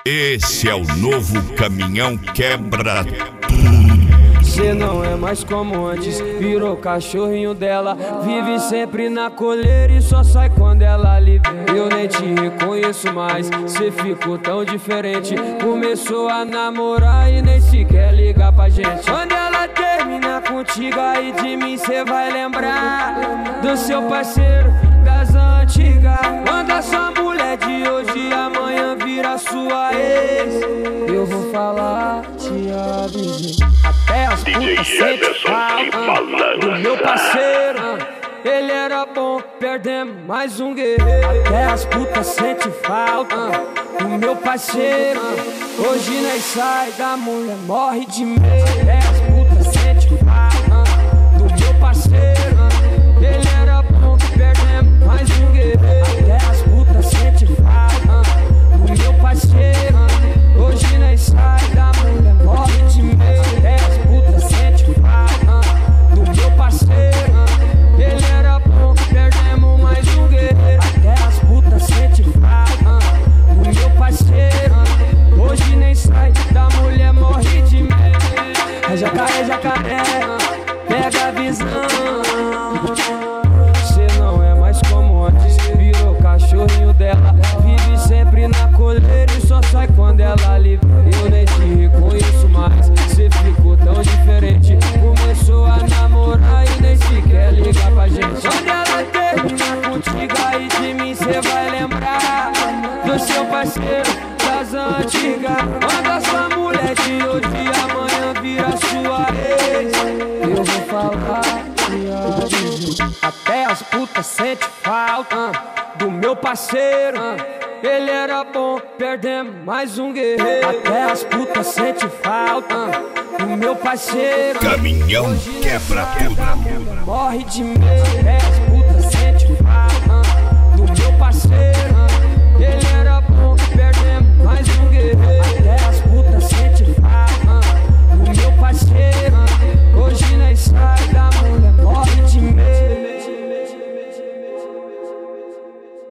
Esse é o novo caminhão quebra. Cê não é mais como antes, virou cachorrinho dela. Vive sempre na coleira e só sai quando ela lhe vê. Eu nem te reconheço mais, cê ficou tão diferente. Começou a namorar e nem sequer liga pra gente. Quando ela termina contigo, aí de mim cê vai lembrar do seu parceiro das antigas. Quando a sua mulher de hoje amanhã vira sua ex, eu vou falar, te avisei. Até as putas sentem falta do meu parceiro. Ele era bom, perdemos mais um guerreiro. Até as putas sentem falta do meu parceiro. Hoje nós sai da mulher, morre de medo. Até as putas sentem falta do meu parceiro. Ele era bom, perdemos mais um guerreiro. Até as putas sentem falta do meu parceiro. Hoje nós sai da mulher, morre de medo. Até as putas sentem falta do meu parceiro. Ele era bom, perdemos mais um guerreiro. Até as putas sentem falta do meu parceiro. Hoje nem sai da mulher, morre de medo. É jacaré, jacaré, pega a visão. Cê não é mais como antes, virou cachorrinho dela. Vive sempre na coleira e só sai quando ela lhe vê. Eu nem te reconheço mais, cê ficou tão diferente. Começou a namorar e nem sequer liga pra gente. Quando ela termina contigo, aí de mim cê vai lembrar do seu parceiro das antigas. Quando a sua mulher de hoje amanhã vira sua ex, eu vou falar, te aviso. Até as putas sentem falta do meu parceiro. Ele era bom, perdemos mais um guerreiro. Até as putas sentem falta do meu parceiro. Caminhão quebra tudo. Morre de medo. Até as putas sentem falta do meu parceiro.